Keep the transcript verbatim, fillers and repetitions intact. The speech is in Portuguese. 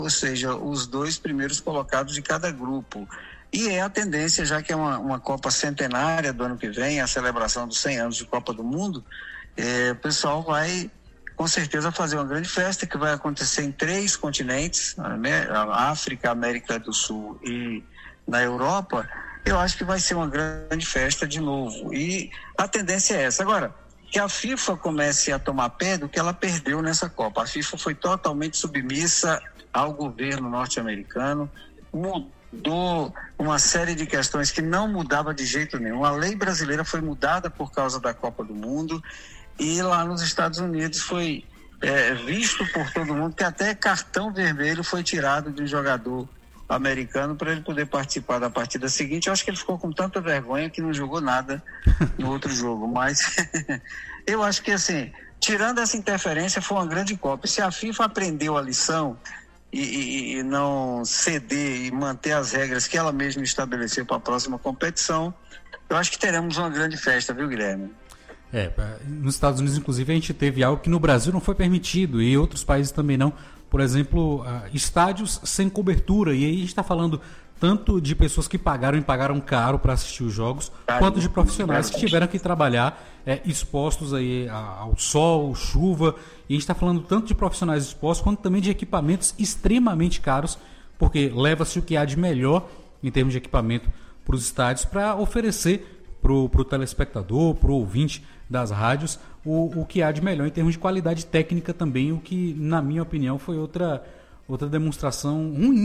ou seja, os dois primeiros colocados de cada grupo. E é a tendência, já que é uma, uma Copa centenária do ano que vem, a celebração dos cem anos de Copa do Mundo, é, o pessoal vai, com certeza, fazer uma grande festa que vai acontecer em três continentes, né? A África, a América do Sul e na Europa. Eu acho que vai ser uma grande festa de novo. E a tendência é essa. Agora, que a FIFA comece a tomar pé do que ela perdeu nessa Copa. A FIFA foi totalmente submissa ao governo norte-americano, mudou uma série de questões que não mudava de jeito nenhum. A lei brasileira foi mudada por causa da Copa do Mundo e lá nos Estados Unidos foi é, visto por todo mundo que até cartão vermelho foi tirado de um jogador americano para ele poder participar da partida seguinte. Eu acho que ele ficou com tanta vergonha que não jogou nada no outro jogo, mas eu acho que assim, tirando essa interferência, foi uma grande Copa. Se a FIFA aprendeu a lição e, e, e não ceder e manter as regras que ela mesma estabeleceu para a próxima competição, eu acho que teremos uma grande festa, viu, Guilherme? É, nos Estados Unidos, inclusive, a gente teve algo que no Brasil não foi permitido e outros países também não. Por exemplo, uh, estádios sem cobertura. E aí a gente está falando tanto de pessoas que pagaram e pagaram caro para assistir os jogos, ah, quanto de profissionais que tiveram que trabalhar é, expostos aí ao sol, chuva. E a gente está falando tanto de profissionais expostos, quanto também de equipamentos extremamente caros, porque leva-se o que há de melhor em termos de equipamento para os estádios, para oferecer para o telespectador, para o ouvinte das rádios, o, o que há de melhor em termos de qualidade técnica também, o que, na minha opinião, foi outra, outra demonstração ruim